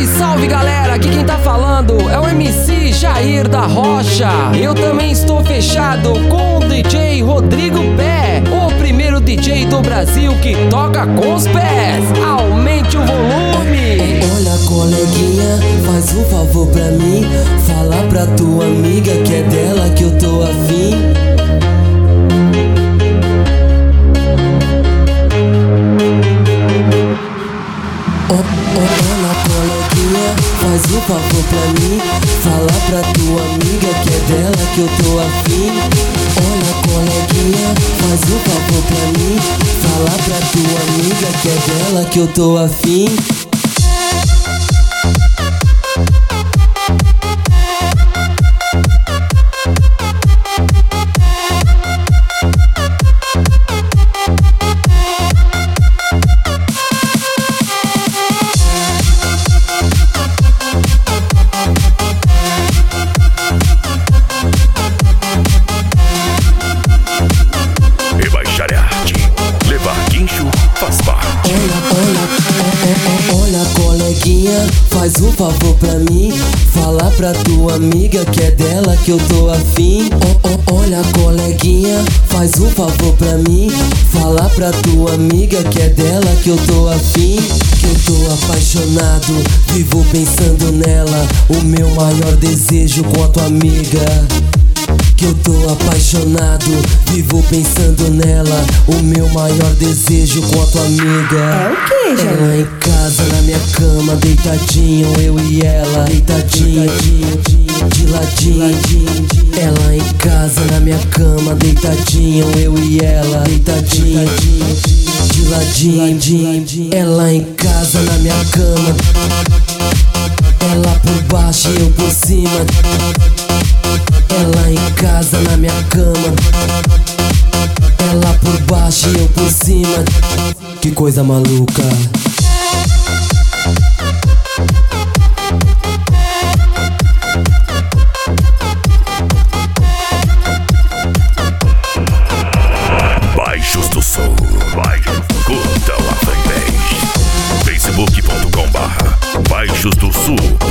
Salve, salve galera, aqui quem tá falando é o MC Jair da Rocha. Eu também estou fechado com o DJ Rodrigo Pé, o primeiro DJ do Brasil que toca com os pés. Aumente o volume. Olha coleguinha, faz um favor pra mim, fala pra tua amiga que é dela que eu tô afim. Olha coleguinha, faz um favor pra mim, fala pra tua amiga que é dela que eu tô afim. Olha coleguinha, faz um favor pra mim, fala pra tua amiga que é dela que eu tô afim. Olha coleguinha, faz um favor pra mim, fala pra tua amiga que é dela que eu tô afim. Olha coleguinha, faz um favor pra mim, fala pra tua amiga que é dela que eu tô afim. Que eu tô apaixonado, vivo pensando nela, o meu maior desejo com a tua amiga. Que eu tô apaixonado, vivo pensando nela, o meu maior desejo com a tua amiga. É o que, gente? Ela em casa, na minha cama, deitadinho, eu e ela, deitadinho, de ladinho. Ela em casa, na minha cama, deitadinho, eu e ela, deitadinho, de ladinho. Ela em casa, na minha cama, ela por baixo e eu por cima. Ela em casa, na minha cama, ela por baixo e eu por cima. Que coisa maluca. Baixos do Sul, curta a fanpage facebook.com/Baixos do Sul.